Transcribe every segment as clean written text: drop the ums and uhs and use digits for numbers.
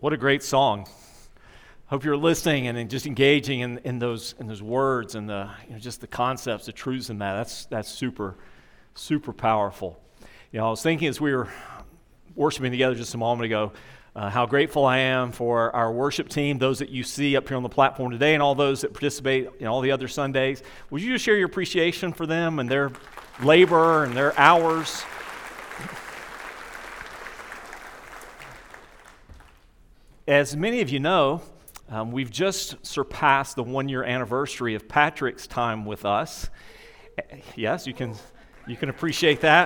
What a great song. Hope you're listening and just engaging in those words and just the concepts, the truths in that. That's super powerful. I was thinking as we were worshiping together just a moment ago, how grateful I am for our worship team, those that you see up here on the platform today, and all those that participate all the other Sundays. Would you just share your appreciation for them and their labor and their hours? As many of you know, we've just surpassed the 1-year anniversary of Patrick's time with us. Yes, you can appreciate that.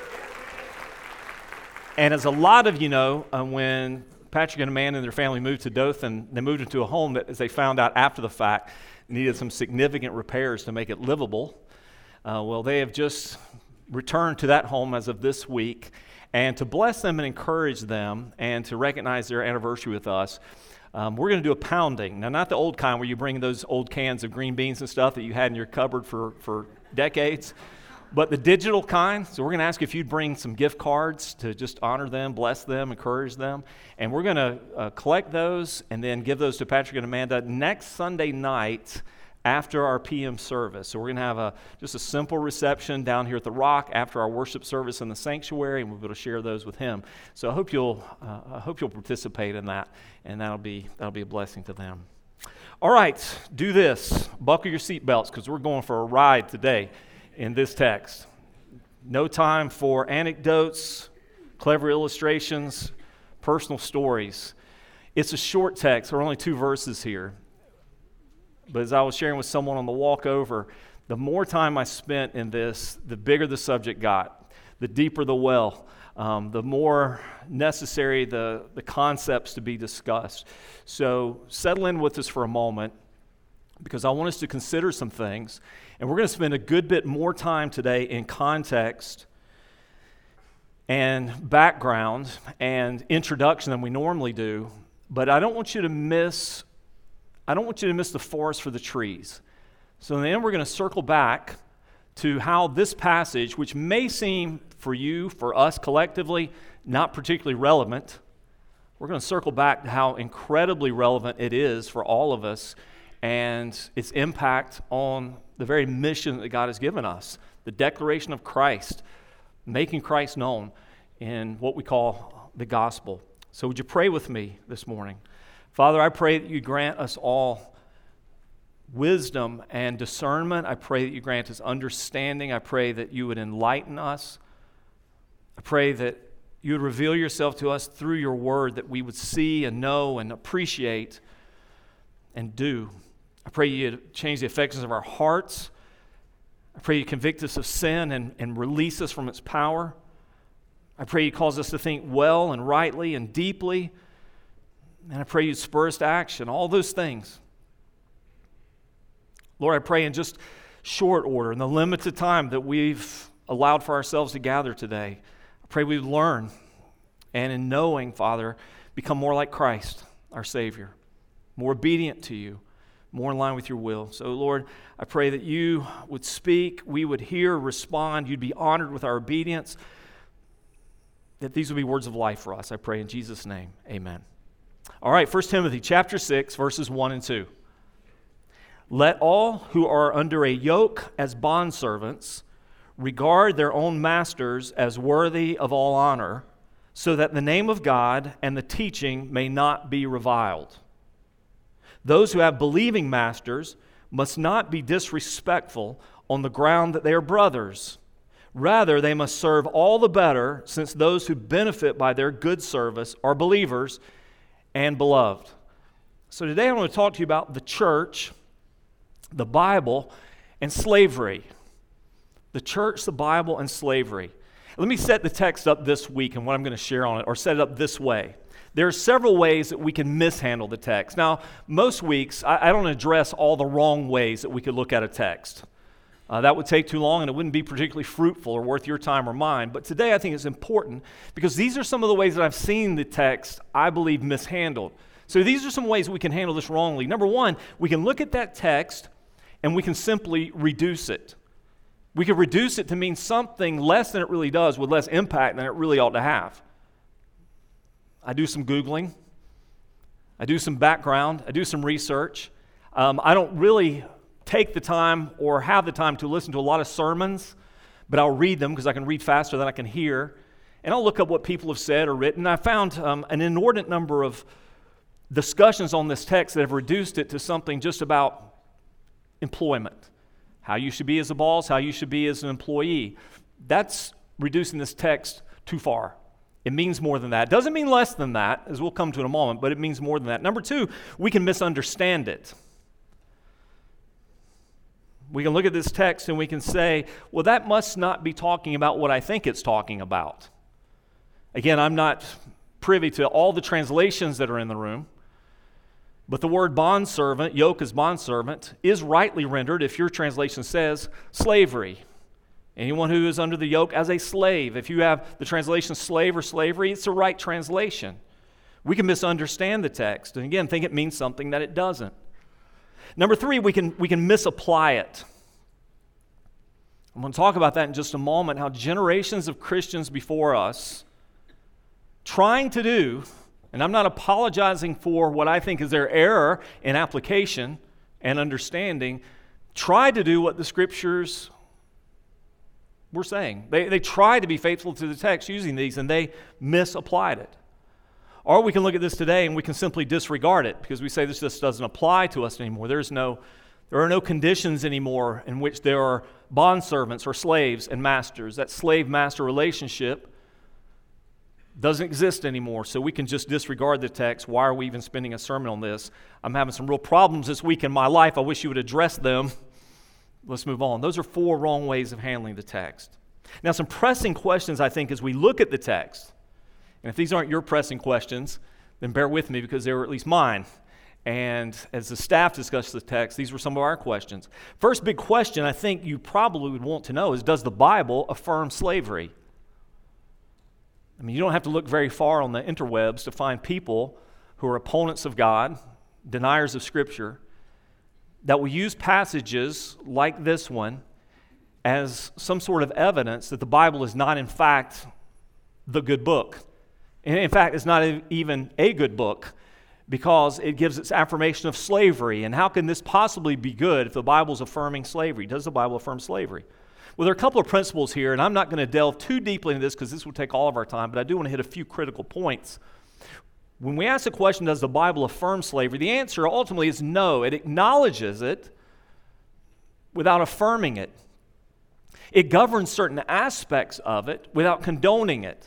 And as a lot of you know, when Patrick and Amanda and their family moved to Dothan, they moved into a home that, as they found out after the fact, needed some significant repairs to make it livable. Well, they have just returned to that home as of this week. And to bless them and encourage them and to recognize their anniversary with us, we're going to do a pounding. Now, not the old kind where you bring those old cans of green beans and stuff that you had in your cupboard for decades, but the digital kind. So we're going to ask if you'd bring some gift cards to just honor them, bless them, encourage them. And we're going to collect those and then give those to Patrick and Amanda next Sunday night after our PM service. So we're going to have just a simple reception down here at the Rock after our worship service in the sanctuary, and we'll be able to share those with him. So I hope you'll participate in that, and that'll be a blessing to them. All right, do this. Buckle your seatbelts because we're going for a ride today in this text. No time for anecdotes, clever illustrations, personal stories. It's a short text. There are only 2 verses here. But as I was sharing with someone on the walk over, the more time I spent in this, the bigger the subject got, the deeper the well, the more necessary the concepts to be discussed. So settle in with us for a moment because I want us to consider some things. And we're going to spend a good bit more time today in context and background and introduction than we normally do. But I don't want you to miss the forest for the trees. So in the end, we're going to circle back to how this passage, which may seem for you, for us collectively, not particularly relevant, we're going to circle back to how incredibly relevant it is for all of us and its impact on the very mission that God has given us, the declaration of Christ, making Christ known in what we call the gospel. So would you pray with me this morning? Father, I pray that you grant us all wisdom and discernment. I pray that you grant us understanding. I pray that you would enlighten us. I pray that you would reveal yourself to us through your word, that we would see and know and appreciate and do. I pray you'd change the affections of our hearts. I pray you convict us of sin and release us from its power. I pray you cause us to think well and rightly and deeply. And I pray you spur us to action, all those things. Lord, I pray in just short order, in the limited time that we've allowed for ourselves to gather today, I pray we would learn and in knowing, Father, become more like Christ, our Savior, more obedient to you, more in line with your will. So, Lord, I pray that you would speak, we would hear, respond, you'd be honored with our obedience, that these would be words of life for us. I pray in Jesus' name, amen. All right, 1 Timothy chapter 6, verses 1 and 2. Let all who are under a yoke as bondservants regard their own masters as worthy of all honor, so that the name of God and the teaching may not be reviled. Those who have believing masters must not be disrespectful on the ground that they are brothers. Rather, they must serve all the better, since those who benefit by their good service are believers and beloved. So today I want to talk to you about the church, the Bible, and slavery. The church, the Bible, and slavery. Let me set the text up this week and what I'm going to share on it, or set it up this way. There are several ways that we can mishandle the text. Now, most weeks, I don't address all the wrong ways that we could look at a text. That would take too long and it wouldn't be particularly fruitful or worth your time or mine. But today I think it's important because these are some of the ways that I've seen the text, I believe, mishandled. So these are some ways we can handle this wrongly. Number one, we can look at that text and we can simply reduce it. We can reduce it to mean something less than it really does with less impact than it really ought to have. I do some Googling. I do some background, I do some research. I don't really take the time or have the time to listen to a lot of sermons, but I'll read them because I can read faster than I can hear. And I'll look up what people have said or written. I found an inordinate number of discussions on this text that have reduced it to something just about employment. How you should be as a boss, how you should be as an employee. That's reducing this text too far. It means more than that. It doesn't mean less than that, as we'll come to in a moment, but it means more than that. Number two, we can misunderstand it. We can look at this text and we can say, well, that must not be talking about what I think it's talking about. Again, I'm not privy to all the translations that are in the room, but the word bondservant, yoke as bondservant, is rightly rendered, if your translation says, slavery. Anyone who is under the yoke as a slave. If you have the translation slave or slavery, it's the right translation. We can misunderstand the text, and again, think it means something that it doesn't. Number three, we can misapply it. I'm going to talk about that in just a moment, how generations of Christians before us trying to do, and I'm not apologizing for what I think is their error in application and understanding, try to do what the Scriptures were saying. They tried to be faithful to the text using these, and they misapplied it. Or we can look at this today and we can simply disregard it because we say this just doesn't apply to us anymore. There are no conditions anymore in which there are bondservants or slaves and masters. That slave-master relationship doesn't exist anymore, so we can just disregard the text. Why are we even spending a sermon on this? I'm having some real problems this week in my life. I wish you would address them. Let's move on. Those are 4 wrong ways of handling the text. Now, some pressing questions, I think, as we look at the text. And if these aren't your pressing questions, then bear with me because they were at least mine. And as the staff discussed the text, these were some of our questions. First big question I think you probably would want to know is, does the Bible affirm slavery? I mean, you don't have to look very far on the interwebs to find people who are opponents of God, deniers of Scripture, that will use passages like this one as some sort of evidence that the Bible is not, in fact, the good book. In fact, it's not even a good book because it gives its affirmation of slavery. And how can this possibly be good if the Bible's affirming slavery? Does the Bible affirm slavery? Well, there are a couple of principles here, and I'm not going to delve too deeply into this because this will take all of our time, but I do want to hit a few critical points. When we ask the question, does the Bible affirm slavery? The answer ultimately is no. It acknowledges it without affirming it. It governs certain aspects of it without condoning it.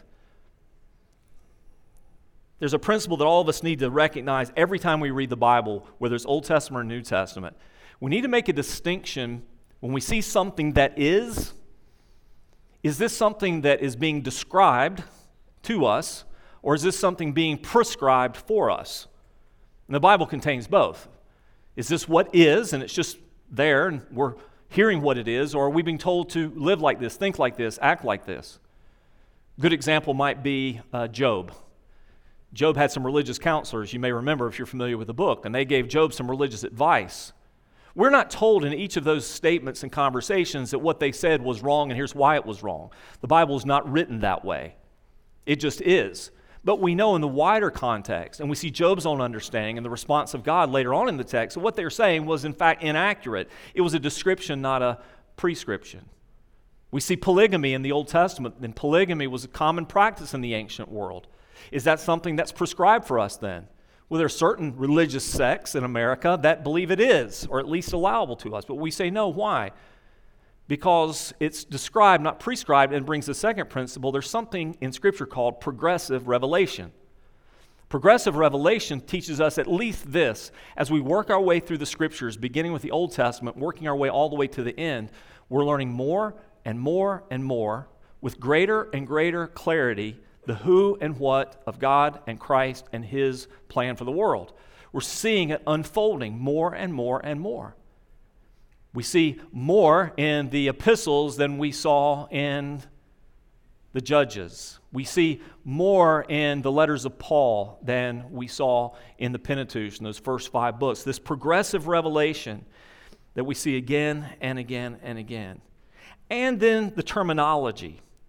There's a principle that all of us need to recognize every time we read the Bible, whether it's Old Testament or New Testament. We need to make a distinction when we see something that is this something that is being described to us, or is this something being prescribed for us? And the Bible contains both. Is this what is, and it's just there, and we're hearing what it is, or are we being told to live like this, think like this, act like this? A good example might be Job. Job had some religious counselors, you may remember if you're familiar with the book, and they gave Job some religious advice. We're not told in each of those statements and conversations that what they said was wrong and here's why it was wrong. The Bible is not written that way. It just is. But we know in the wider context, and we see Job's own understanding and the response of God later on in the text, that what they were saying was in fact inaccurate. It was a description, not a prescription. We see polygamy in the Old Testament, and polygamy was a common practice in the ancient world. Is that something that's prescribed for us then? Well, there are certain religious sects in America that believe it is, or at least allowable to us. But we say no. Why? Because it's described, not prescribed, and brings the second principle. There's something in Scripture called progressive revelation. Progressive revelation teaches us at least this. As we work our way through the Scriptures, beginning with the Old Testament, working our way all the way to the end, we're learning more and more and more with greater and greater clarity the who and what of God and Christ and His plan for the world. We're seeing it unfolding more and more and more. We see more in the epistles than we saw in the Judges. We see more in the letters of Paul than we saw in the Pentateuch, in those first 5 books. This progressive revelation that we see again and again and again. And then the terminology.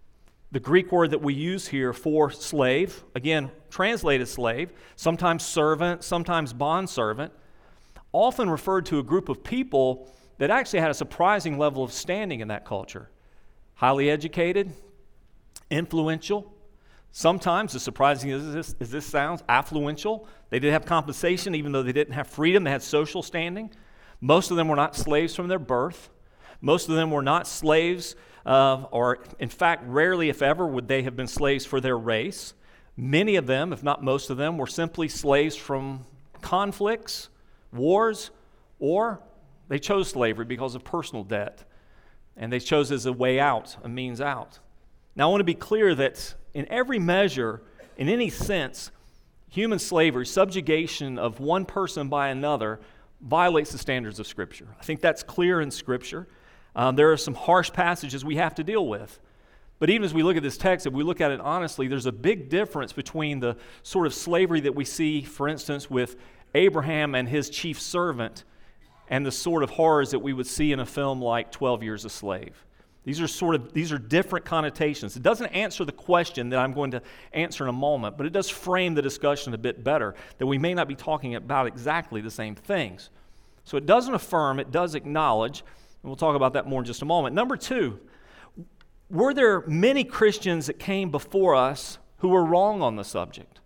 The Greek word that we use here for slave, again, translated slave, sometimes servant, sometimes bondservant, often referred to a group of people that actually had a surprising level of standing in that culture. Highly educated, influential, sometimes, as surprising as this sounds, affluential. They did have compensation even though they didn't have freedom. They had social standing. Most of them were not slaves from their birth. Most of them were not slaves, or in fact, rarely, if ever, would they have been slaves for their race. Many of them, if not most of them, were simply slaves from conflicts, wars, or they chose slavery because of personal debt. And they chose as a way out, a means out. Now, I want to be clear that in every measure, in any sense, human slavery, subjugation of one person by another, violates the standards of Scripture. I think that's clear in Scripture. There are some harsh passages we have to deal with. But even as we look at this text, if we look at it honestly, there's a big difference between the sort of slavery that we see, for instance, with Abraham and his chief servant, and the sort of horrors that we would see in a film like 12 Years a Slave. These are different connotations. It doesn't answer the question that I'm going to answer in a moment, but it does frame the discussion a bit better, that we may not be talking about exactly the same things. So it doesn't affirm, it does acknowledge, and we'll talk about that more in just a moment. Number two, were there many Christians that came before us who were wrong on the subject?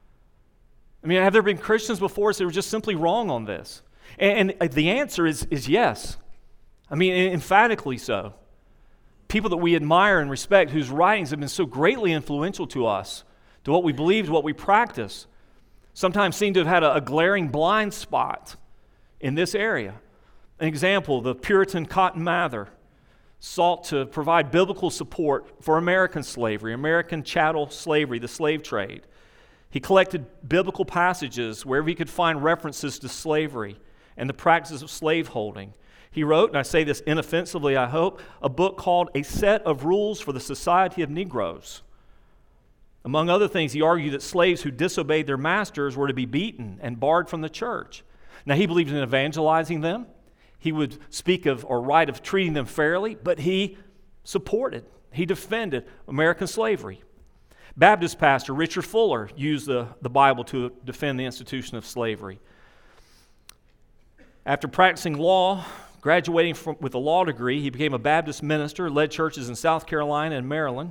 I mean, have there been Christians before us that were just simply wrong on this? And the answer is yes. I mean, emphatically so. People that we admire and respect, whose writings have been so greatly influential to us, to what we believe, to what we practice, sometimes seem to have had a glaring blind spot in this area. An example, the Puritan Cotton Mather sought to provide biblical support for American slavery, American chattel slavery, the slave trade. He collected biblical passages wherever he could find references to slavery and the practices of slaveholding. He wrote, and I say this inoffensively, I hope, a book called A Set of Rules for the Society of Negroes. Among other things, he argued that slaves who disobeyed their masters were to be beaten and barred from the church. Now, he believed in evangelizing them. He would speak of or write of treating them fairly, but he supported, he defended American slavery. Baptist pastor Richard Fuller used the Bible to defend the institution of slavery. After practicing law, graduating with a law degree, he became a Baptist minister, led churches in South Carolina and Maryland.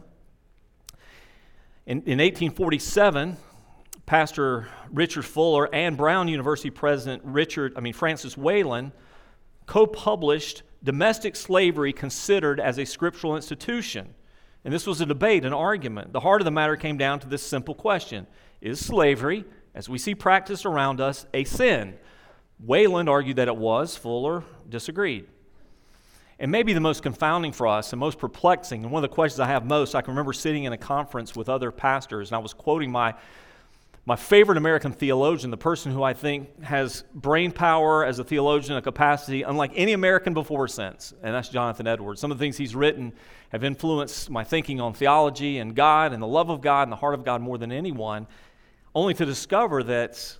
In 1847, Pastor Richard Fuller and Brown University President Francis Wayland co-published Domestic Slavery Considered as a Scriptural Institution. And this was a debate, an argument. The heart of the matter came down to this simple question: is slavery, as we see practiced around us, a sin? Wayland argued that it was. Fuller disagreed. And maybe the most confounding for us and most perplexing, and one of the questions I have most, I can remember sitting in a conference with other pastors, and I was quoting my favorite American theologian, the person who I think has brain power as a theologian, a capacity unlike any American before or since, and that's Jonathan Edwards. Some of the things he's written have influenced my thinking on theology and God and the love of God and the heart of God more than anyone, only to discover that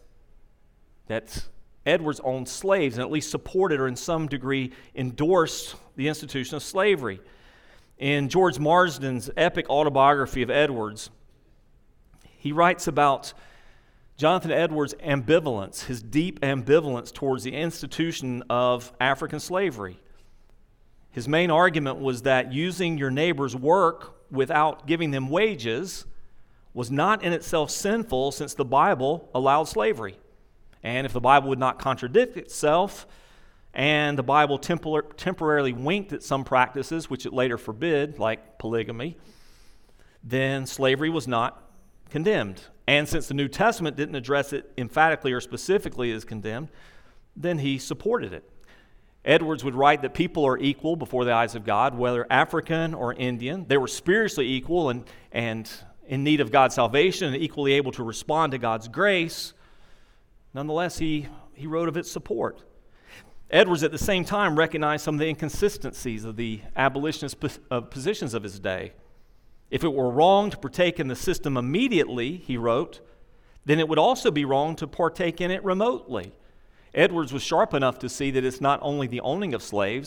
Edwards owned slaves and at least supported or in some degree endorsed the institution of slavery. In George Marsden's epic autobiography of Edwards, he writes about Jonathan Edwards' ambivalence, his deep ambivalence towards the institution of African slavery. His main argument was that using your neighbor's work without giving them wages was not in itself sinful, since the Bible allowed slavery. And if the Bible would not contradict itself, and the Bible temporarily winked at some practices, which it later forbid, like polygamy, then slavery was not condemned. And since the New Testament didn't address it emphatically or specifically as condemned, then he supported it. Edwards would write that people are equal before the eyes of God, whether African or Indian. They were spiritually equal and in need of God's salvation and equally able to respond to God's grace. Nonetheless, he wrote of its support. Edwards at the same time recognized some of the inconsistencies of the abolitionist positions of his day. If it were wrong to partake in the system immediately, he wrote, then it would also be wrong to partake in it remotely. Edwards was sharp enough to see that it's not only the owning of slaves,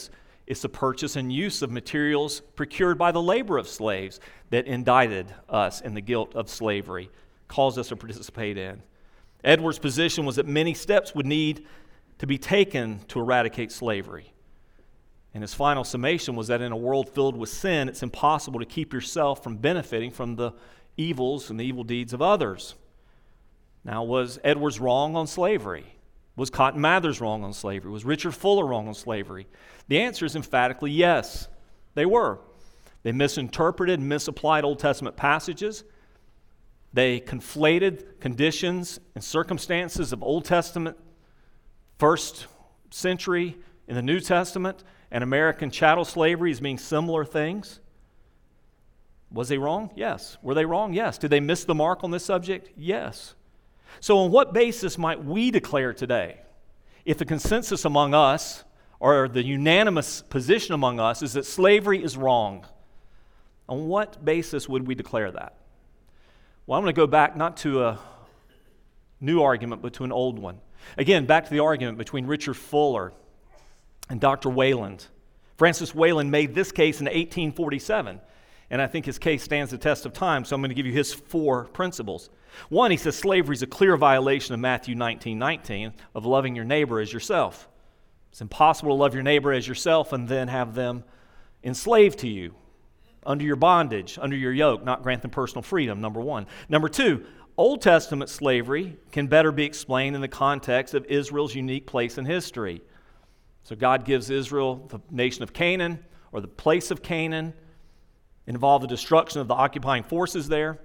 It's the purchase and use of materials procured by the labor of slaves that indicted us in the guilt of slavery, caused us to participate in. Edwards' position was that many steps would need to be taken to eradicate slavery. And his final summation was that in a world filled with sin, it's impossible to keep yourself from benefiting from the evils and the evil deeds of others. Now, was Edwards wrong on slavery? Was Cotton Mather's wrong on slavery? Was Richard Fuller wrong on slavery? The answer is emphatically yes, they were. They misinterpreted and misapplied Old Testament passages. They conflated conditions and circumstances of Old Testament, first century in the New Testament, and American chattel slavery as being similar things. Was they wrong? Yes. Were they wrong? Yes. Did they miss the mark on this subject? Yes. So on what basis might we declare today, if the consensus among us, or the unanimous position among us, is that slavery is wrong? On what basis would we declare that? Well, I'm going to go back not to a new argument, but to an old one. Again, back to the argument between Richard Fuller and Dr. Wayland. Francis Wayland made this case in 1847, and I think his case stands the test of time, so I'm going to give you his 4 principles. One, he says slavery is a clear violation of Matthew 19:19 of loving your neighbor as yourself. It's impossible to love your neighbor as yourself and then have them enslaved to you, under your bondage, under your yoke, not grant them personal freedom, number one. Number 2, Old Testament slavery can better be explained in the context of Israel's unique place in history. So God gives Israel the nation of Canaan, or the place of Canaan, involved the destruction of the occupying forces there,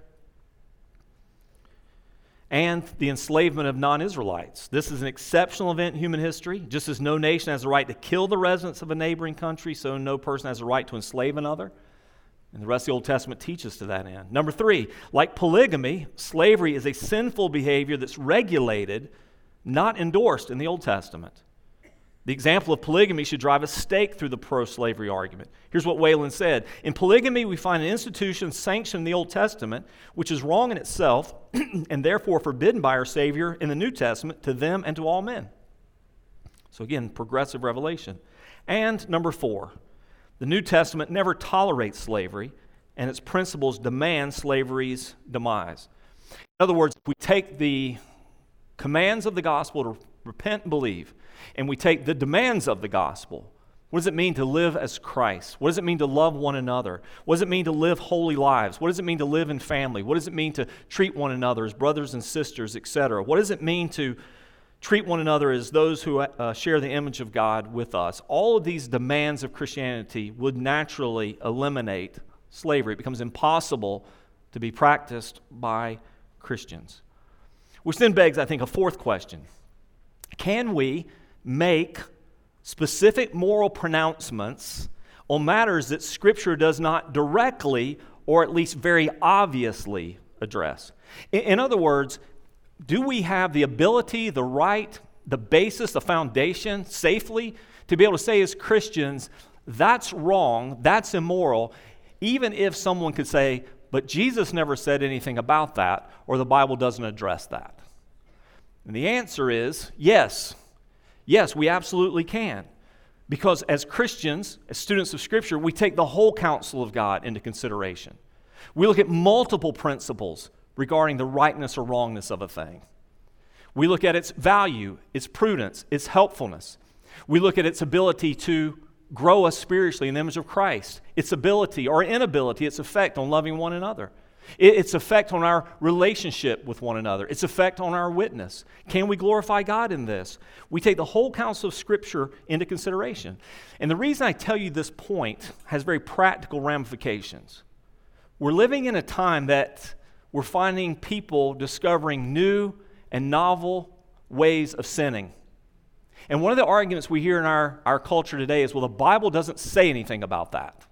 and the enslavement of non-Israelites. This is an exceptional event in human history. Just as no nation has the right to kill the residents of a neighboring country, so no person has the right to enslave another. And the rest of the Old Testament teaches to that end. Number 3, like polygamy, slavery is a sinful behavior that's regulated, not endorsed in the Old Testament. The example of polygamy should drive a stake through the pro-slavery argument. Here's what Wayland said. In polygamy, we find an institution sanctioned in the Old Testament, which is wrong in itself and therefore forbidden by our Savior in the New Testament to them and to all men. So again, progressive revelation. And number 4, the New Testament never tolerates slavery, and its principles demand slavery's demise. In other words, if we take the commands of the gospel to repent and believe, and we take the demands of the gospel, what does it mean to live as Christ? What does it mean to love one another? What does it mean to live holy lives? What does it mean to live in family? What does it mean to treat one another as brothers and sisters, etc.? What does it mean to treat one another as those who share the image of God with us? All of these demands of Christianity would naturally eliminate slavery. It becomes impossible to be practiced by Christians. Which then begs, I think, a 4th question. Can we make specific moral pronouncements on matters that Scripture does not directly, or at least very obviously, address? In other words, do we have the ability, the right, the basis, the foundation, safely, to be able to say as Christians, that's wrong, that's immoral, even if someone could say, but Jesus never said anything about that, or the Bible doesn't address that? And the answer is yes. Yes, we absolutely can. Because as Christians, as students of Scripture, we take the whole counsel of God into consideration. We look at multiple principles regarding the rightness or wrongness of a thing. We look at its value, its prudence, its helpfulness. We look at its ability to grow us spiritually in the image of Christ, its ability or inability, its effect on loving one another, its effect on our relationship with one another, its effect on our witness. Can we glorify God in this? We take the whole counsel of Scripture into consideration. And the reason I tell you this point has very practical ramifications. We're living in a time that we're finding people discovering new and novel ways of sinning. And one of the arguments we hear in our culture today is, well, the Bible doesn't say anything about that.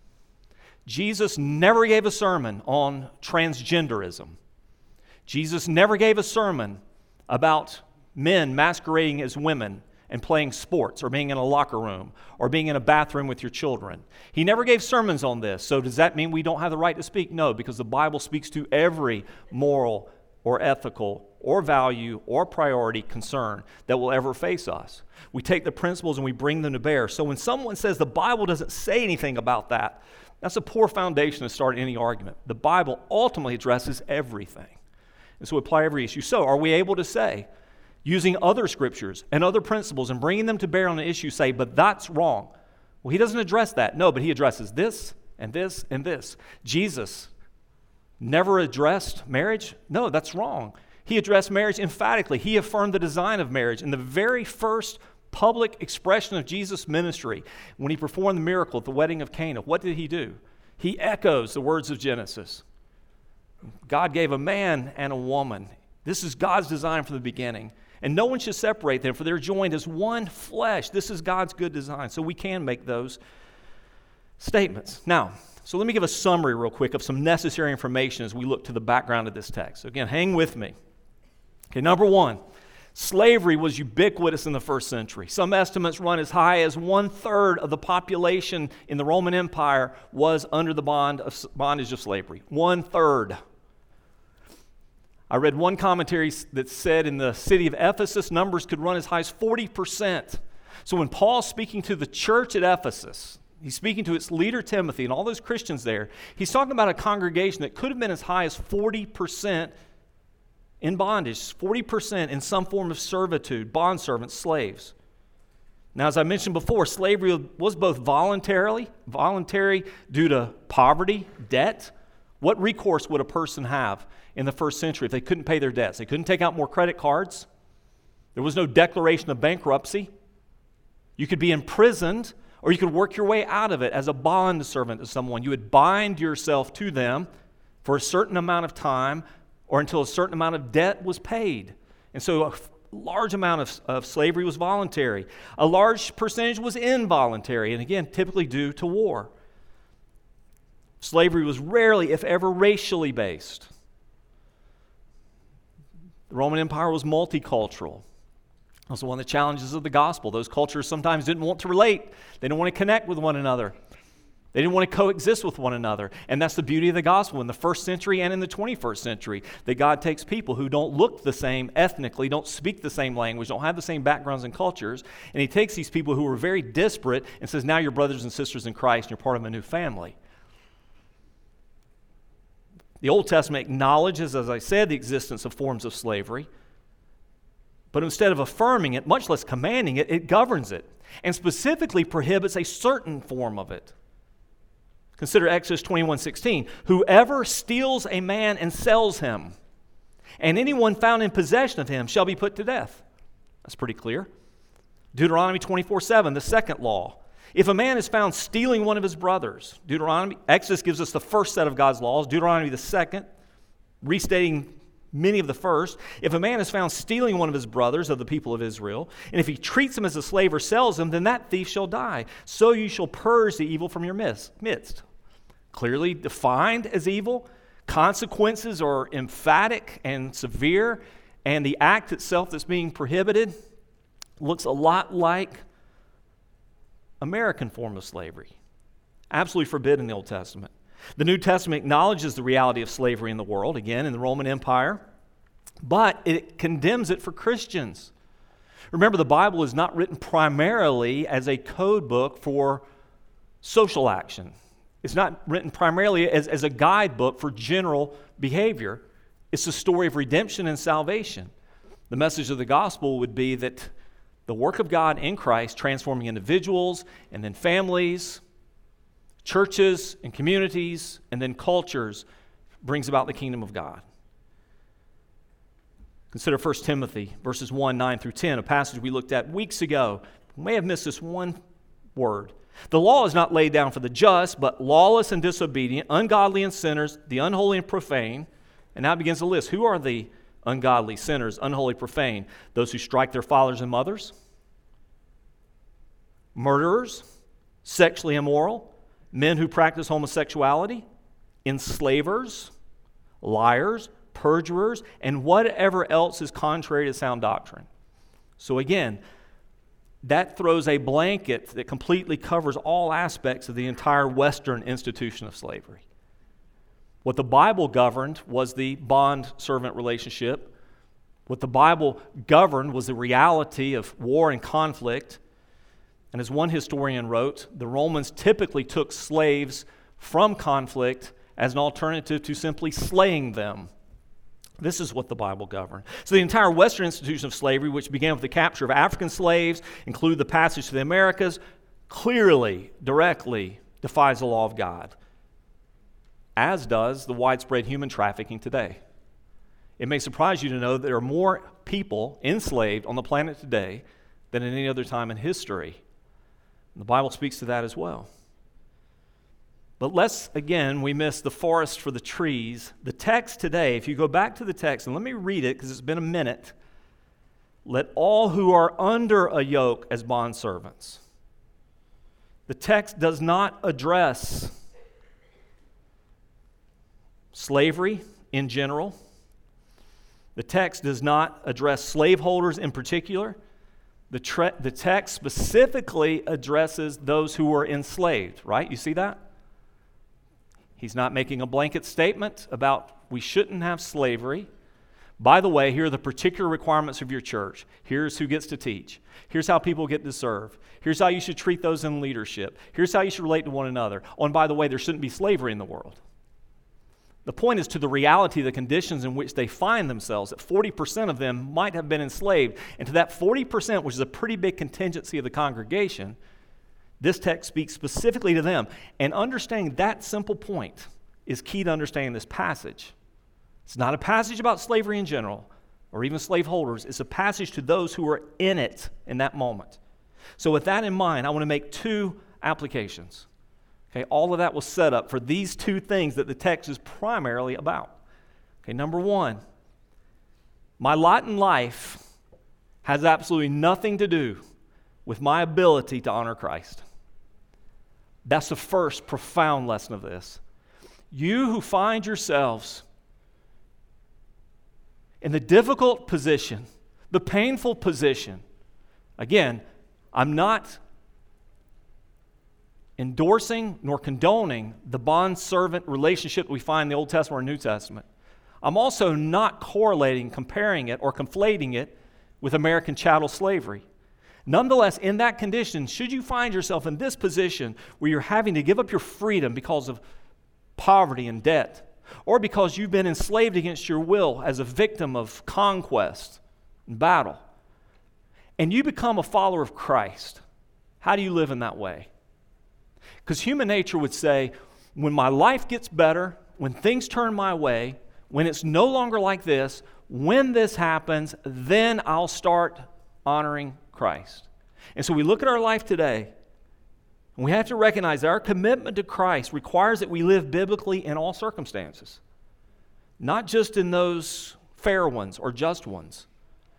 Jesus never gave a sermon on transgenderism. Jesus never gave a sermon about men masquerading as women and playing sports or being in a locker room or being in a bathroom with your children. He never gave sermons on this. So does that mean we don't have the right to speak? No, because the Bible speaks to every moral or ethical or value or priority concern that will ever face us. We take the principles and we bring them to bear. So when someone says the Bible doesn't say anything about that, that's a poor foundation to start any argument. The Bible ultimately addresses everything. And so we apply every issue. So are we able to say, using other scriptures and other principles and bringing them to bear on an issue, say, but that's wrong? Well, he doesn't address that. No, but he addresses this and this and this. Jesus never addressed marriage? No, that's wrong. He addressed marriage emphatically. He affirmed the design of marriage. In the very first public expression of Jesus' ministry, when he performed the miracle at the wedding of Cana, what did he do? He echoes the words of Genesis. God gave a man and a woman. This is God's design from the beginning. And no one should separate them, for they're joined as one flesh. This is God's good design. So we can make those statements. Now, so let me give a summary real quick of some necessary information as we look to the background of this text. So again, hang with me. Okay, number one, slavery was ubiquitous in the first century. Some estimates run as high as 1/3 of the population in the Roman Empire was under the bondage of slavery. 1/3. I read one commentary that said in the city of Ephesus, numbers could run as high as 40%. So when Paul's speaking to the church at Ephesus, he's speaking to its leader Timothy and all those Christians there, he's talking about a congregation that could have been as high as 40% in bondage, 40% in some form of servitude, bondservants, slaves. Now, as I mentioned before, slavery was both voluntary due to poverty, debt. What recourse would a person have in the first century if they couldn't pay their debts? They couldn't take out more credit cards. There was no declaration of bankruptcy. You could be imprisoned, or you could work your way out of it as a bond servant to someone. You would bind yourself to them for a certain amount of time or until a certain amount of debt was paid. And so a large amount of slavery was voluntary. A large percentage was involuntary, and again, typically due to war. Slavery was rarely, if ever, racially based. The Roman Empire was multicultural. That's one of the challenges of the gospel. Those cultures sometimes didn't want to relate. They didn't want to connect with one another. They didn't want to coexist with one another. And that's the beauty of the gospel in the first century and in the 21st century, that God takes people who don't look the same ethnically, don't speak the same language, don't have the same backgrounds and cultures, and he takes these people who are very disparate and says, now you're brothers and sisters in Christ and you're part of a new family. The Old Testament acknowledges, as I said, the existence of forms of slavery, but instead of affirming it, much less commanding it, it governs it and specifically prohibits a certain form of it. Consider Exodus 21:16. Whoever steals a man and sells him, and anyone found in possession of him shall be put to death. That's pretty clear. Deuteronomy 24:7, the second law. If a man is found stealing one of his brothers, Exodus gives us the first set of God's laws, Deuteronomy the second, restating many of the first. If a man is found stealing one of his brothers of the people of Israel, and if he treats him as a slave or sells him, then that thief shall die. So you shall purge the evil from your midst. Clearly defined as evil. Consequences are emphatic and severe, and the act itself that's being prohibited looks a lot like American form of slavery. Absolutely forbidden in the Old Testament. The New Testament acknowledges the reality of slavery in the world, again, in the Roman Empire, but it condemns it for Christians. Remember, the Bible is not written primarily as a code book for social action. It's not written primarily as a guidebook for general behavior. It's a story of redemption and salvation. The message of the gospel would be that the work of God in Christ, transforming individuals and then families, churches and communities, and then cultures, brings about the kingdom of God. Consider 1 Timothy verses 1, 9 through 10, a passage we looked at weeks ago. We may have missed this one word. The law is not laid down for the just, but lawless and disobedient, ungodly and sinners, the unholy and profane. And now begins the list. Who are the ungodly, sinners, unholy, profane? Those who strike their fathers and mothers, murderers, sexually immoral, men who practice homosexuality, enslavers, liars, perjurers, and whatever else is contrary to sound doctrine. So again, that throws a blanket that completely covers all aspects of the entire Western institution of slavery. What the Bible governed was the bond-servant relationship. What the Bible governed was the reality of war and conflict. And as one historian wrote, the Romans typically took slaves from conflict as an alternative to simply slaying them. This is what the Bible governed. So the entire Western institution of slavery, which began with the capture of African slaves, included the passage to the Americas, clearly, directly defies the law of God, as does the widespread human trafficking today. It may surprise you to know that there are more people enslaved on the planet today than at any other time in history. And the Bible speaks to that as well. But lest, again, we miss the forest for the trees. The text today, if you go back to the text, and let me read it because it's been a minute. Let all who are under a yoke as bondservants. The text does not address slavery in general. The text does not address slaveholders in particular. The text specifically addresses those who were enslaved, right? You see that? He's not making a blanket statement about we shouldn't have slavery. By the way, here are the particular requirements of your church. Here's who gets to teach. Here's how people get to serve. Here's how you should treat those in leadership. Here's how you should relate to one another. Oh, and by the way, there shouldn't be slavery in the world. The point is to the reality of the conditions in which they find themselves, that 40% of them might have been enslaved. And to that 40%, which is a pretty big contingency of the congregation, this text speaks specifically to them. And understanding that simple point is key to understanding this passage. It's not a passage about slavery in general or even slaveholders. It's a passage to those who are in it in that moment. So with that in mind, I want to make two applications. Okay, all of that was set up for these two things that the text is primarily about. Okay, number one, my lot in life has absolutely nothing to do with my ability to honor Christ. That's the first profound lesson of this. You who find yourselves in the difficult position, the painful position, again, I'm not endorsing nor condoning the bond-servant relationship we find in the Old Testament or New Testament. I'm also not correlating, comparing it, or conflating it with American chattel slavery. Nonetheless, in that condition, should you find yourself in this position where you're having to give up your freedom because of poverty and debt, or because you've been enslaved against your will as a victim of conquest and battle, and you become a follower of Christ, how do you live in that way? Because human nature would say, when my life gets better, when things turn my way, when it's no longer like this, when this happens, then I'll start honoring Christ. And so we look at our life today, and we have to recognize that our commitment to Christ requires that we live biblically in all circumstances, not just in those fair ones or just ones.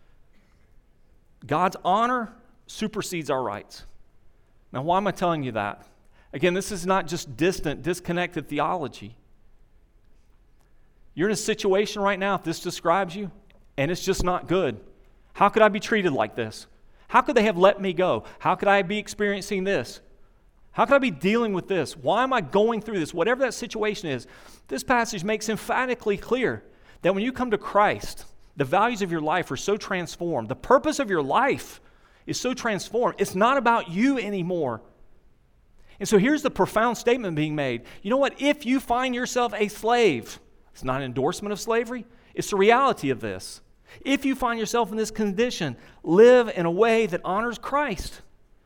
God's honor supersedes our rights. Now, why am I telling you that? Again, this is not just distant, disconnected theology. You're in a situation right now, if this describes you, and it's just not good. How could I be treated like this? How could they have let me go? How could I be experiencing this? How could I be dealing with this? Why am I going through this? Whatever that situation is, this passage makes emphatically clear that when you come to Christ, the values of your life are so transformed. The purpose of your life is so transformed. It's not about you anymore. And so here's the profound statement being made. You know what? If you find yourself a slave, it's not an endorsement of slavery. It's the reality of this. If you find yourself in this condition, live in a way that honors Christ.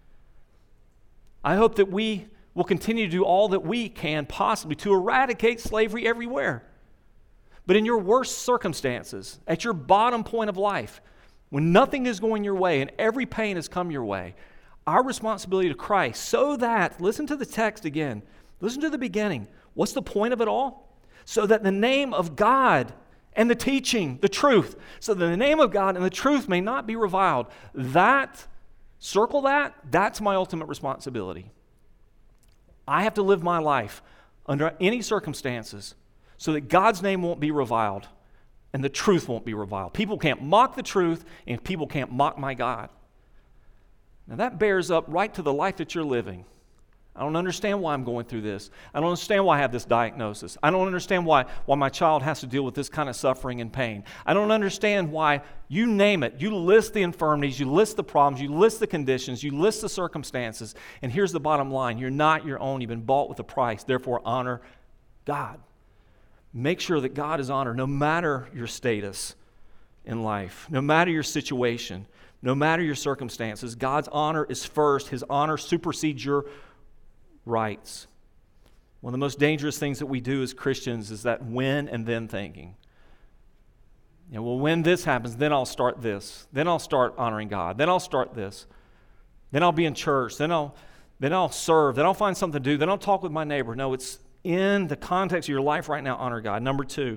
I hope that we will continue to do all that we can possibly to eradicate slavery everywhere. But in your worst circumstances, at your bottom point of life, when nothing is going your way and every pain has come your way, our responsibility to Christ, so that, listen to the text again, listen to the beginning. What's the point of it all? So that the name of God and the teaching, the truth, so that the name of God and the truth may not be reviled. Circle that, that's my ultimate responsibility. I have to live my life under any circumstances so that God's name won't be reviled and the truth won't be reviled. People can't mock the truth and people can't mock my God. Now that bears up right to the life that you're living. I don't understand why I'm going through this. I don't understand why I have this diagnosis. I don't understand why my child has to deal with this kind of suffering and pain. I don't understand why, you name it. You list the infirmities, you list the problems, you list the conditions, you list the circumstances. And here's the bottom line. You're not your own. You've been bought with a price. Therefore, honor God. Make sure that God is honored no matter your status in life, no matter your situation, no matter your circumstances. God's honor is first. His honor supersedes your rights. One of the most dangerous things that we do as Christians is that when and then thinking. Well, when this happens, then I'll start this. Then I'll start honoring God. Then I'll start this. Then I'll be in church. Then I'll serve. Then I'll find something to do. Then I'll talk with my neighbor. No, it's in the context of your life right now, honor God. Number 2,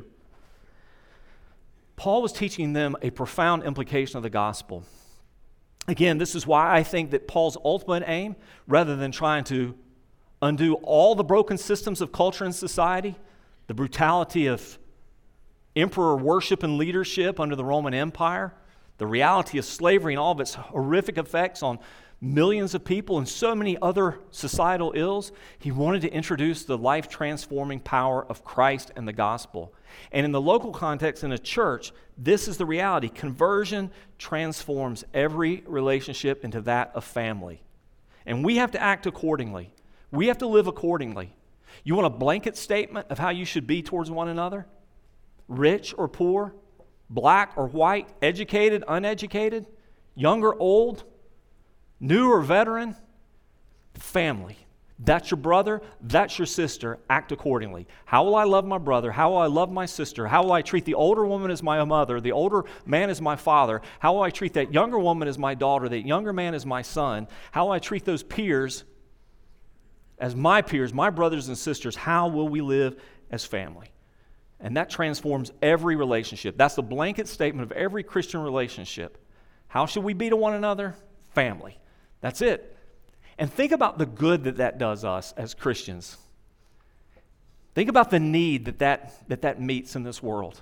Paul was teaching them a profound implication of the gospel. Again, this is why I think that Paul's ultimate aim, rather than trying to undo all the broken systems of culture and society, the brutality of emperor worship and leadership under the Roman Empire, the reality of slavery and all of its horrific effects on millions of people and so many other societal ills, he wanted to introduce the life-transforming power of Christ and the gospel. And in the local context in a church, this is the reality. Conversion transforms every relationship into that of family. And we have to act accordingly. We have to live accordingly. You want a blanket statement of how you should be towards one another? Rich or poor, black or white, educated, uneducated, young or old, new or veteran? Family. That's your brother, that's your sister. Act accordingly. How will I love my brother? How will I love my sister? How will I treat the older woman as my mother, the older man as my father? How will I treat that younger woman as my daughter, that younger man as my son? How will I treat those peers as my peers, my brothers and sisters? How will we live as family? And that transforms every relationship. That's the blanket statement of every Christian relationship. How should we be to one another? Family. That's it. And think about the good that does us as Christians. Think about the need that meets in this world.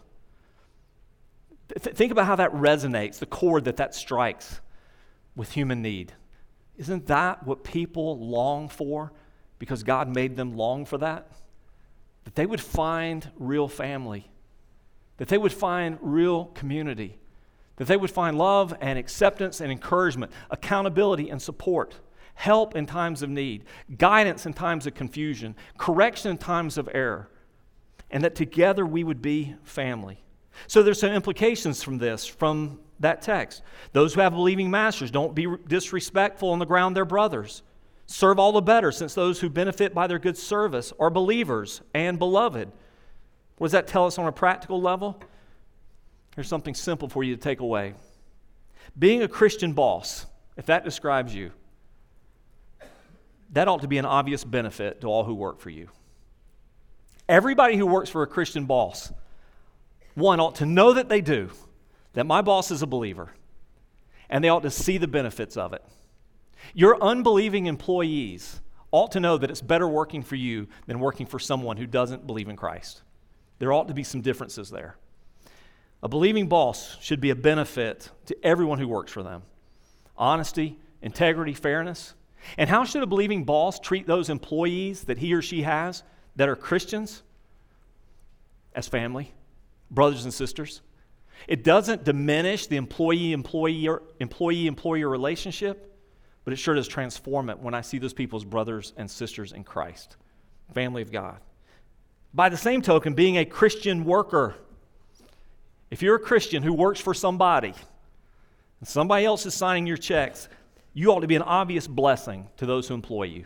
Think about how that resonates, the chord that strikes with human need. Isn't that what people long for because God made them long for that? That they would find real family, that they would find real community, that they would find love and acceptance and encouragement, accountability and support, help in times of need, guidance in times of confusion, correction in times of error, and that together we would be family. So there's some implications from this, from that text. Those who have believing masters, don't be disrespectful on the ground they're brothers. Serve all the better, since those who benefit by their good service are believers and beloved. What does that tell us on a practical level? Here's something simple for you to take away. Being a Christian boss, if that describes you, that ought to be an obvious benefit to all who work for you. Everybody who works for a Christian boss, one, ought to know that they do, that my boss is a believer, and they ought to see the benefits of it. Your unbelieving employees ought to know that it's better working for you than working for someone who doesn't believe in Christ. There ought to be some differences there. A believing boss should be a benefit to everyone who works for them. Honesty, integrity, fairness. And how should a believing boss treat those employees that he or she has that are Christians? As family, brothers and sisters. It doesn't diminish the employee-employer relationship, but it sure does transform it when I see those people as brothers and sisters in Christ, family of God. By the same token, being a Christian worker, if you're a Christian who works for somebody, and somebody else is signing your checks, you ought to be an obvious blessing to those who employ you.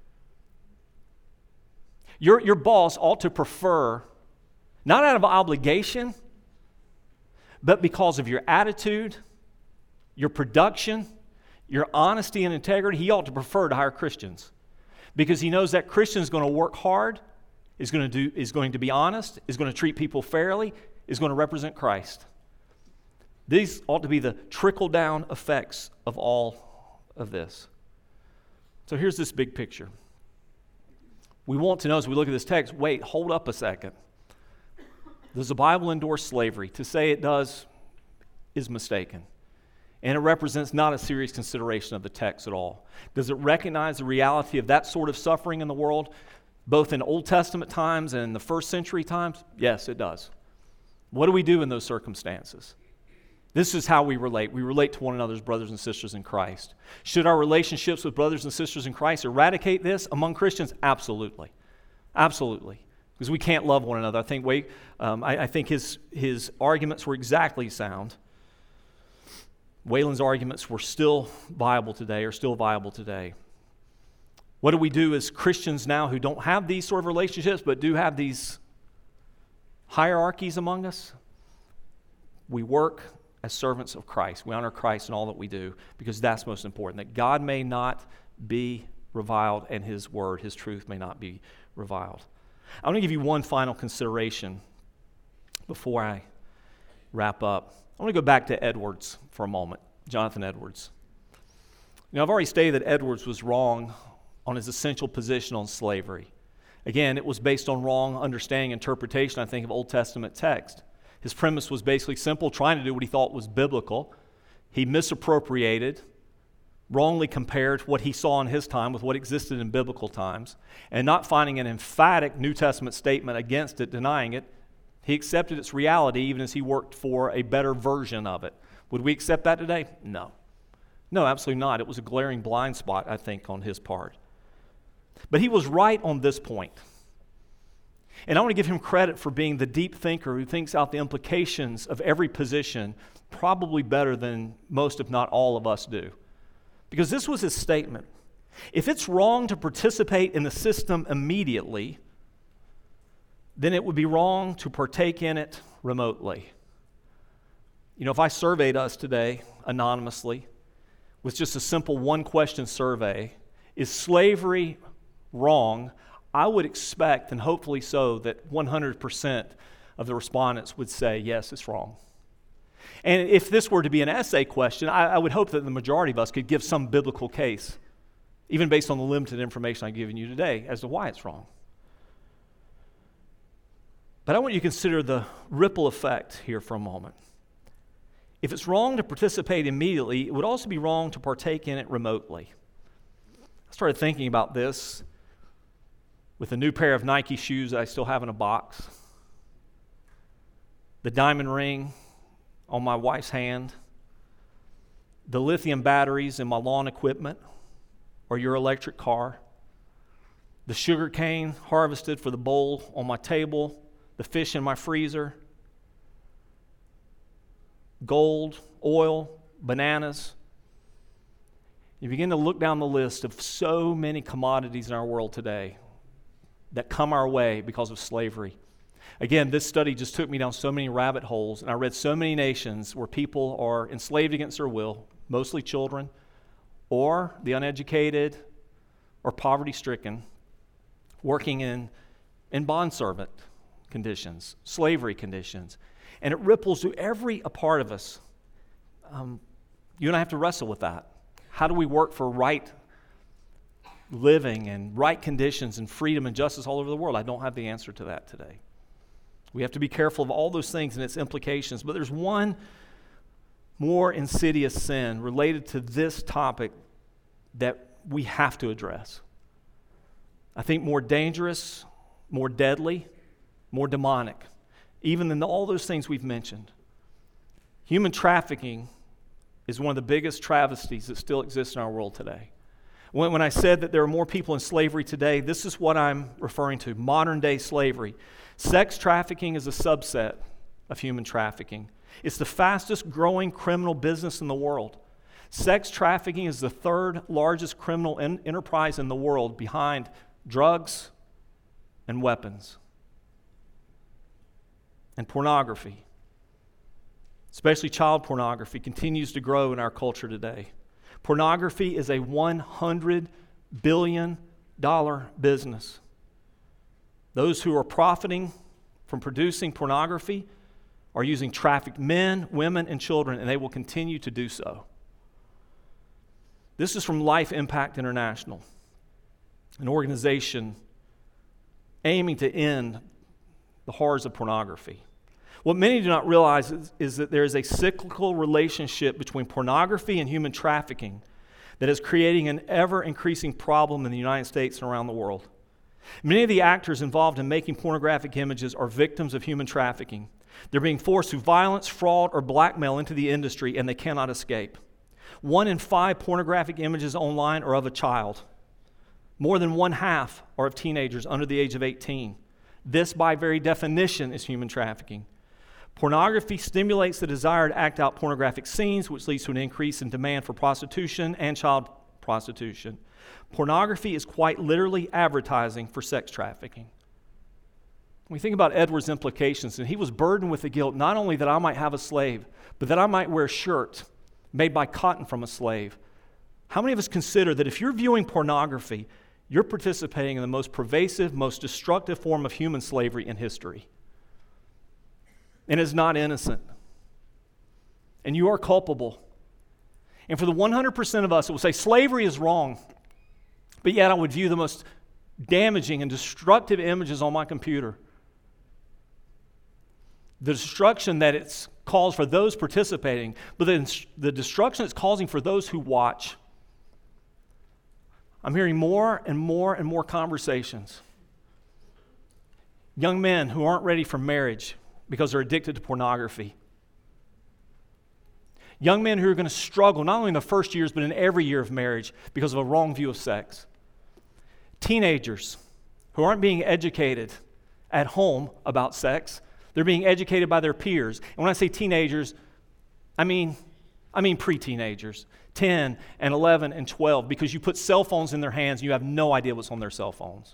Your boss ought to prefer, not out of obligation, but because of your attitude, your production, your honesty and integrity, he ought to prefer to hire Christians. Because he knows that Christian is going to work hard, is going to be honest, is going to treat people fairly, is going to represent Christ. These ought to be the trickle-down effects of all of this. So here's this big picture. We want to know as we look at this text, wait, hold up a second. Does the Bible endorse slavery? To say it does is mistaken. And it represents not a serious consideration of the text at all. Does it recognize the reality of that sort of suffering in the world, both in Old Testament times and in the first century times? Yes, it does. What do we do in those circumstances? This is how we relate. We relate to one another as brothers and sisters in Christ. Should our relationships with brothers and sisters in Christ eradicate this among Christians? Absolutely. Absolutely. Because we can't love one another. I think his arguments were exactly sound. Wayland's arguments were still viable today. What do we do as Christians now who don't have these sort of relationships but do have these hierarchies among us? We work as servants of Christ. We honor Christ in all that we do because that's most important, that God may not be reviled and His word, His truth may not be reviled. I want to give you one final consideration before I wrap up. I want to go back to Edwards for a moment, Jonathan Edwards. I've already stated that Edwards was wrong on his essential position on slavery. Again, it was based on wrong understanding, interpretation, I think, of Old Testament text. His premise was basically simple, trying to do what he thought was biblical. He misappropriated, wrongly compared what he saw in his time with what existed in biblical times, and not finding an emphatic New Testament statement against it, denying it, he accepted its reality even as he worked for a better version of it. Would we accept that today? No. No, absolutely not. It was a glaring blind spot, I think, on his part. But he was right on this point. And I want to give him credit for being the deep thinker who thinks out the implications of every position probably better than most, if not all, of us do. Because this was his statement. If it's wrong to participate in the system immediately, then it would be wrong to partake in it remotely. If I surveyed us today anonymously with just a simple one-question survey, is slavery wrong? I would expect, and hopefully so, that 100% of the respondents would say, yes, it's wrong. And if this were to be an essay question, I would hope that the majority of us could give some biblical case, even based on the limited information I've given you today, as to why it's wrong. But I want you to consider the ripple effect here for a moment. If it's wrong to participate immediately, it would also be wrong to partake in it remotely. I started thinking about this with a new pair of Nike shoes that I still have in a box, the diamond ring on my wife's hand, the lithium batteries in my lawn equipment or your electric car, the sugar cane harvested for the bowl on my table, the fish in my freezer, gold, oil, bananas. You begin to look down the list of so many commodities in our world today that come our way because of slavery. Again, this study just took me down so many rabbit holes, and I read so many nations where people are enslaved against their will, mostly children, or the uneducated, or poverty-stricken, working in bondservant conditions, slavery conditions. And it ripples through every part of us. You and I have to wrestle with that. How do we work for right living and right conditions and freedom and justice all over the world? I don't have the answer to that today. We have to be careful of all those things and its implications. But there's one more insidious sin related to this topic that we have to address. I think more dangerous, more deadly, more demonic, even than all those things we've mentioned. Human trafficking is one of the biggest travesties that still exists in our world today. When I said that there are more people in slavery today, this is what I'm referring to, modern-day slavery. Sex trafficking is a subset of human trafficking. It's the fastest-growing criminal business in the world. Sex trafficking is the third largest criminal enterprise in the world behind drugs and weapons. And pornography, especially child pornography, continues to grow in our culture today. Pornography is a $100 billion business. Those who are profiting from producing pornography are using trafficked men, women, and children, and they will continue to do so. This is from Life Impact International, an organization aiming to end the horrors of pornography. What many do not realize is that there is a cyclical relationship between pornography and human trafficking that is creating an ever-increasing problem in the United States and around the world. Many of the actors involved in making pornographic images are victims of human trafficking. They're being forced through violence, fraud, or blackmail into the industry, and they cannot escape. 1 in 5 pornographic images online are of a child. More than 1/2 are of teenagers under the age of 18. This, by very definition, is human trafficking. Pornography stimulates the desire to act out pornographic scenes, which leads to an increase in demand for prostitution and child prostitution. Pornography is quite literally advertising for sex trafficking. When we think about Edward's implications, and he was burdened with the guilt not only that I might have a slave, but that I might wear a shirt made by cotton from a slave. How many of us consider that if you're viewing pornography, you're participating in the most pervasive, most destructive form of human slavery in history? And is not innocent. And you are culpable. And for the 100% of us, it will say slavery is wrong, but yet I would view the most damaging and destructive images on my computer. The destruction that it's caused for those participating, but then the destruction it's causing for those who watch. I'm hearing more and more and more conversations. Young men who aren't ready for marriage because they're addicted to pornography. Young men who are going to struggle not only in the first years, but in every year of marriage because of a wrong view of sex. Teenagers who aren't being educated at home about sex. They're being educated by their peers. And when I say teenagers, I mean pre-teenagers, 10 and 11 and 12, because you put cell phones in their hands and you have no idea what's on their cell phones.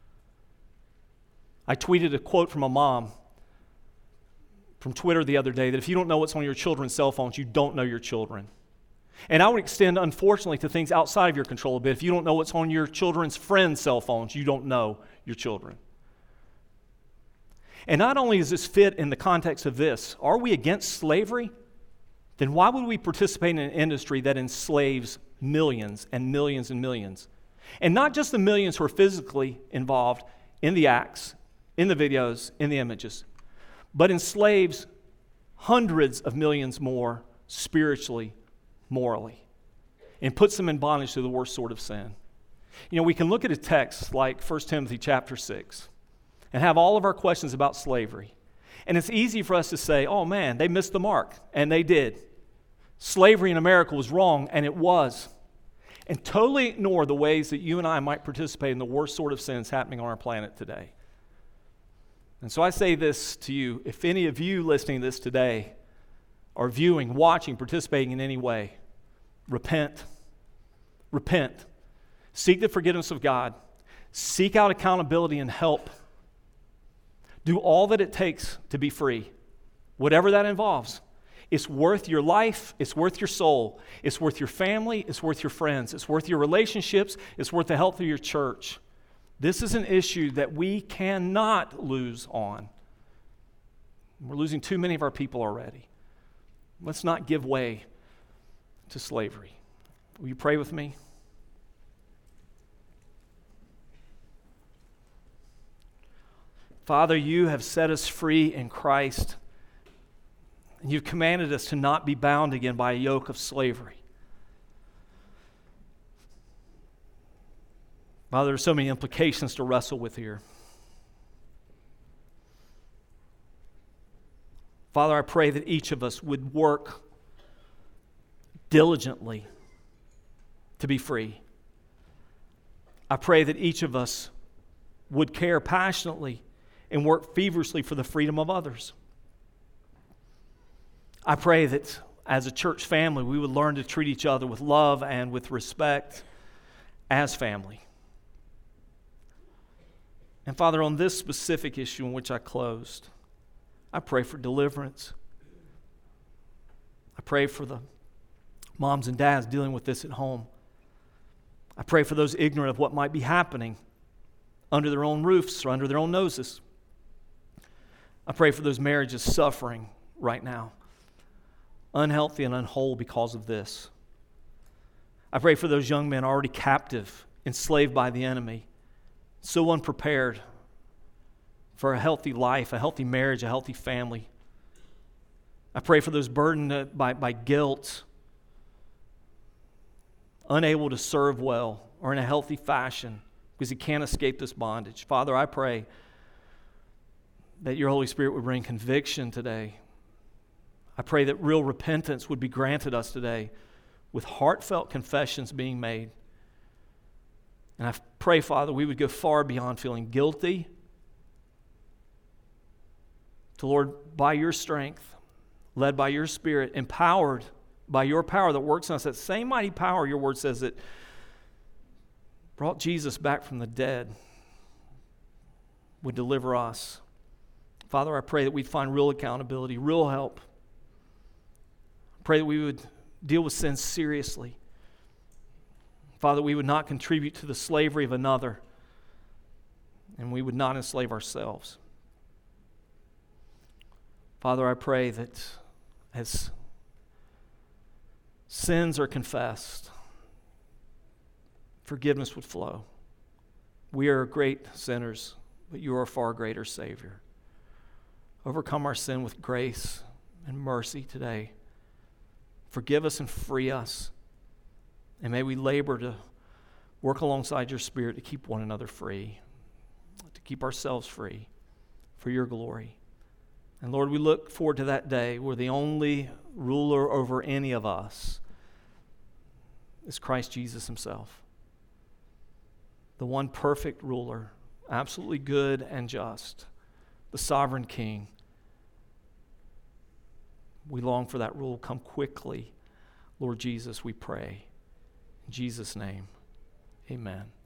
I tweeted a quote from a mom from Twitter the other day that if you don't know what's on your children's cell phones, you don't know your children. And I would extend, unfortunately, to things outside of your control a bit. If you don't know what's on your children's friends' cell phones, you don't know your children. And not only does this fit in the context of this, are we against slavery? Then why would we participate in an industry that enslaves millions and millions and millions? And not just the millions who are physically involved in the acts, in the videos, in the images, but enslaves hundreds of millions more spiritually, morally, and puts them in bondage to the worst sort of sin. You know, we can look at a text like 1 Timothy chapter 6 and have all of our questions about slavery. And it's easy for us to say, oh man, they missed the mark, and they did. Slavery in America was wrong, and it was. And totally ignore the ways that you and I might participate in the worst sort of sins happening on our planet today. And so I say this to you, if any of you listening to this today are viewing, watching, participating in any way, repent. Repent. Seek the forgiveness of God. Seek out accountability and help. Do all that it takes to be free, whatever that involves. It's worth your life. It's worth your soul. It's worth your family. It's worth your friends. It's worth your relationships. It's worth the health of your church. This is an issue that we cannot lose on. We're losing too many of our people already. Let's not give way to slavery. Will you pray with me? Father, you have set us free in Christ, and you've commanded us to not be bound again by a yoke of slavery. Father, there are so many implications to wrestle with here. Father, I pray that each of us would work diligently to be free. I pray that each of us would care passionately and work feverishly for the freedom of others. I pray that as a church family, we would learn to treat each other with love and with respect as family. And Father, on this specific issue in which I closed, I pray for deliverance. I pray for the moms and dads dealing with this at home. I pray for those ignorant of what might be happening under their own roofs or under their own noses. I pray for those marriages suffering right now, unhealthy and unwhole because of this. I pray for those young men already captive, enslaved by the enemy, so unprepared for a healthy life, a healthy marriage, a healthy family, I pray for those burdened by guilt, unable to serve well or in a healthy fashion because he can't escape this bondage. Father, I pray that your Holy Spirit would bring conviction today. I pray that real repentance would be granted us today with heartfelt confessions being made. And I pray, Father, we would go far beyond feeling guilty to, Lord, by your strength, led by your Spirit, empowered by your power that works in us, that same mighty power, your word says, that brought Jesus back from the dead, would deliver us. Father, I pray that we'd find real accountability, real help. I pray that we would deal with sin seriously. Father, we would not contribute to the slavery of another, and we would not enslave ourselves. Father, I pray that as sins are confessed, forgiveness would flow. We are great sinners, but you are a far greater Savior. Overcome our sin with grace and mercy today. Forgive us and free us. And may we labor to work alongside your Spirit to keep one another free, to keep ourselves free for your glory. And Lord, we look forward to that day where the only ruler over any of us is Christ Jesus himself. The one perfect ruler, absolutely good and just, the sovereign King. We long for that rule. Come quickly, Lord Jesus, we pray. In Jesus' name, amen.